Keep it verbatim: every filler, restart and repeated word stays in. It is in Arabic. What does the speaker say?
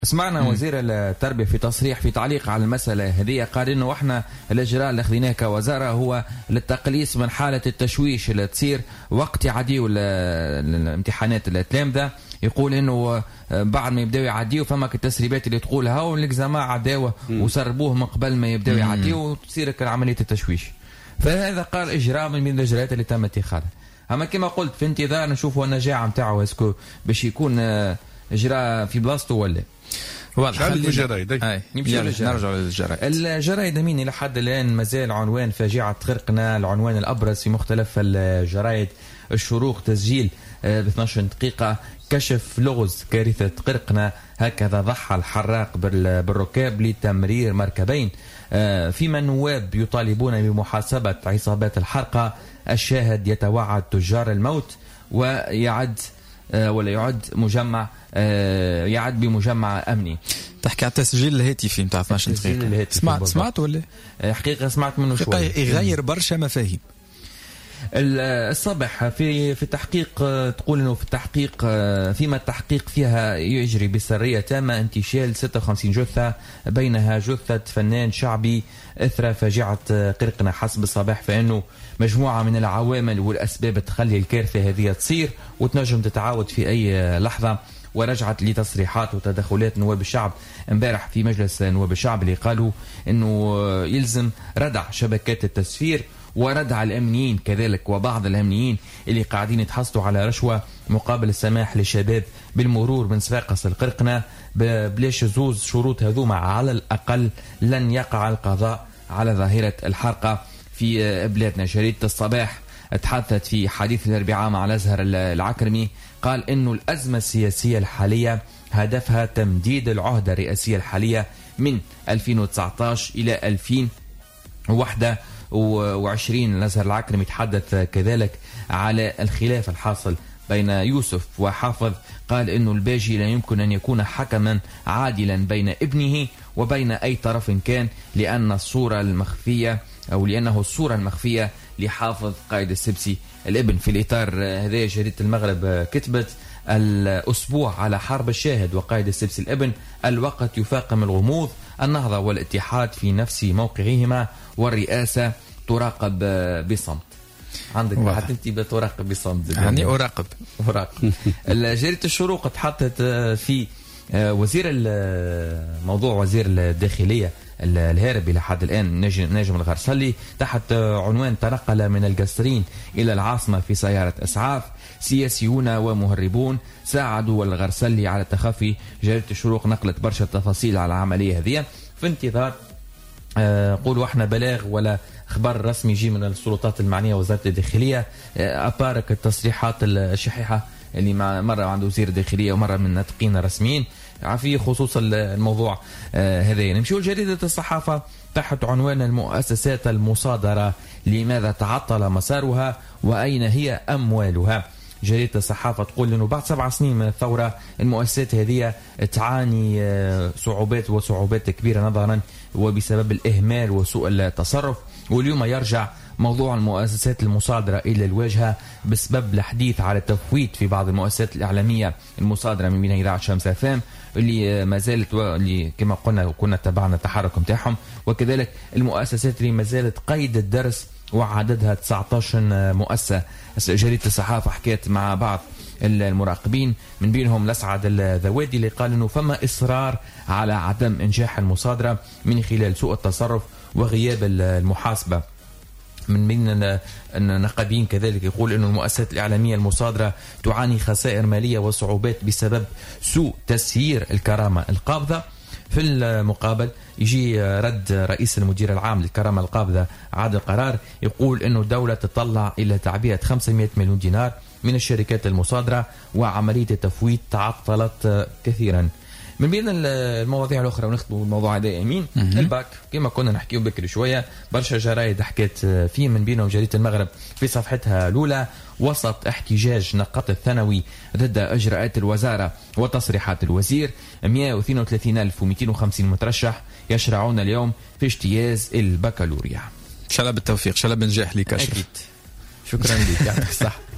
سمعنا وزير التربية في تصريح في تعليق على المسألة هذه، قال إنه إحنا الإجراء اللي أخذناه كوزارة هو للتقليص من حالة التشويش اللي تصير وقت يعديوا الامتحانات التلامذة. يقول إنه بعد ما يبدأوا يعديوا فما التسريبات اللي تقول هاو الجماعة عداوة وسربوه من قبل ما يبدأوا يعديوا وتصير عملية التشويش. فهذا قال إجراء من بين الإجراءات اللي تم اتخاذها. أما كما قلت في انتظار نشوفوا النجاعة متاعه اسكو باش يكون إجراء في بلاصته ولا واضح. الجرايد نرجع للجرايد. الجرايد مين إلى حد الآن مازال عنوان فاجعة غرقنا، العنوان الأبرز في مختلف الجرايد. الشروق تسجيل ب اثنتي عشرة دقيقة، كشف لغز كارثة غرقنا، هكذا ضحى الحراق بالركاب لتمرير مركبين. فيما نواب يطالبون بمحاسبة عصابات الحرقة، الشاهد يتوعد تجار الموت ويعد ولا يعد مجمع يعد بمجمع أمني. تحكي على التسجيل الهاتفي نتاع اثنتي عشرة دقيقة. سمعت سمعت ولا حقيقة سمعت منه شوية. يغير برشا مفاهيم. الصبح في في تحقيق تقول انه في التحقيق فيما التحقيق فيها يجري بسريه تامه انتشال ستة وخمسين جثه، بينها جثه فنان شعبي اثر فاجعه قرقنا. حسب الصباح فانه مجموعه من العوامل والاسباب تخلي الكارثه هذه تصير وتنجم تتعاود في اي لحظه. ورجعت لتصريحات وتدخلات نواب الشعب امبارح في مجلس نواب الشعب اللي قالوا انه يلزم ردع شبكات التسفير وردع الأمنيين كذلك وبعض الأمنيين اللي قاعدين يتحصلوا على رشوة مقابل السماح للشباب بالمرور من صفاقس القرقنة بلاش زوز شروط هذوما على الأقل لن يقع القضاء على ظاهرة الحرقة في بلادنا. جريدة الصباح تحدثت في حديث الأربعاء مع الأزهر العكرمي، قال إنه الأزمة السياسية الحالية هدفها تمديد العهدة الرئاسية الحالية من ألفين وتسعة عشر إلى ألفين وواحد وعشرين. الأزهر العكرمي يتحدث كذلك على الخلاف الحاصل بين يوسف وحافظ، قال إنه الباجي لا يمكن أن يكون حكما عادلا بين ابنه وبين أي طرف كان، لأن الصورة المخفية أو لأنه الصورة المخفية لحافظ قائد السبسي الابن. في الإطار هذا جريدة المغرب كتبت الأسبوع على حرب الشاهد وقائد السبسي الابن، الوقت يفاقم الغموض، النهضة والاتحاد في نفس موقعهما والرئاسة تراقب بصمت. عندك حتى انت بتراقب بصمت يعني أراقب أراقب. جريدة الشروق تحطت في وزير الموضوع وزير الداخلية الهارب إلى حد الآن ناجم الغرسلي تحت عنوان تنقل من القصرين إلى العاصمة في سيارة إسعاف، سياسيون ومهربون ساعدوا الغرسلي على التخفي. جريدة الشروق نقلت برشا تفاصيل على العملية هذه في انتظار أه قولوا احنا بلاغ ولا خبر رسمي يجي من السلطات المعنية وزارة الداخلية أه أبارك التصريحات الشحيحة اللي مع مرة عند وزير الداخلية ومرة من ناطقين رسميين في خصوص الموضوع أه هذا. نمشيو لجريدة الصحافة تحت عنوان المؤسسات المصادرة لماذا تعطل مسارها وأين هي أموالها. جريدة الصحافة تقول أنه بعد سبع سنين من الثورة المؤسسات هذه تعاني صعوبات وصعوبات كبيرة نظرا وبسبب الإهمال وسوء التصرف، واليوم يرجع موضوع المؤسسات المصادرة إلى الواجهة بسبب الحديث على التفويت في بعض المؤسسات الإعلامية المصادرة من بين إذاعة شمس اف ام اللي ما زالت اللي كما قلنا وكنا تبعنا التحرك متاعهم، وكذلك المؤسسات اللي ما زالت قيد الدرس وعددها تسعة عشر مؤسسة. جريدة الصحافة حكيت مع بعض المراقبين من بينهم الأسعد الذوادي اللي قال إنه فما إصرار على عدم إنجاح المصادرة من خلال سوء التصرف وغياب المحاسبة. من بين النقابين كذلك يقول إنه المؤسسات الإعلامية المصادرة تعاني خسائر مالية وصعوبات بسبب سوء تسيير الكرامة القابضة. في المقابل يجي رد رئيس المدير العام للكرامة القابضة عادل قرار يقول إنه الدولة تطلع إلى تعبئة خمسمائة مليون دينار من الشركات المصادرة وعملية التفويت تعطلت كثيرا. من بين المواضيع الأخرى ونختم الموضوع هذا يمين الباك كما كنا نحكيه بكري شوية برشا جرايد حكيت فيه من بينهم جريدة المغرب في صفحتها الأولى وسط احتجاج نقاط الثانوي ضد إجراءات الوزارة وتصريحات الوزير، مئة واثنين وثلاثين ألف ومئتين وخمسين مترشح يشرعون اليوم في اجتياز البكالوريا. إن شاء الله بالتوفيق، إن شاء الله بنجاح لك. أكيد. شكرا لك. صح.